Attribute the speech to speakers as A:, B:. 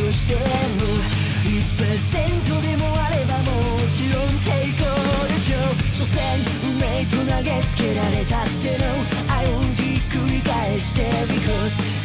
A: としてる。1% でもあればもちろん抵抗でしょう。所詮運命と投げつけられたっての愛をひっくり返して Because